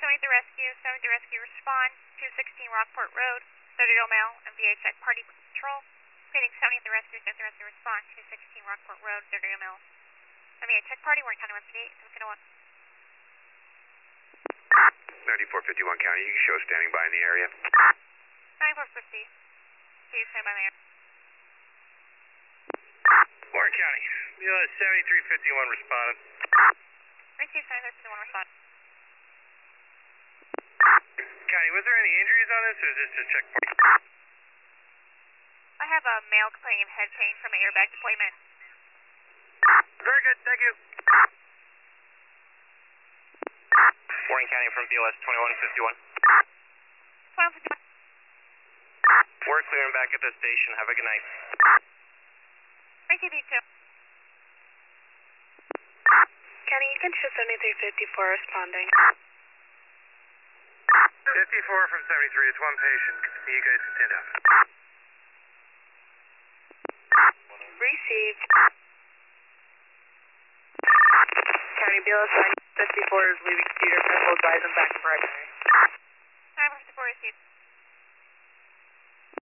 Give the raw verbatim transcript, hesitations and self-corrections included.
seventy the rescue, seventy rescue respond, two sixteen Rockport Road, thirty male, M V A check party patrol. Phoenix seventy the rescue, seventy rescue respond, two sixteen Rockport Road, thirty male, M V A check party, Warren County one fifty-eight, seven oh one. ninety-four fifty-one County, you can show standing by in the area. ninety-four fifty, see you stand by there. Warren County, B L S seventy-three fifty-one responded. Receive seventy-three fifty-one respond. County, was there any injuries on this, or is this just check party? I have a male complaining of head pain from an airbag deployment. Very good, thank you. Warren County from B L S twenty-one fifty-one. twenty-one fifty-one. We're clearing back at the station. Have a good night. Receive you too. County, you can show seventy-three fifty-four responding. fifty-four from seventy-three, it's one patient. You guys can stand up. Received. County, B L S fifty-four is leaving Cedar, Central, advise them back to primary. ninety-four fifty-four received.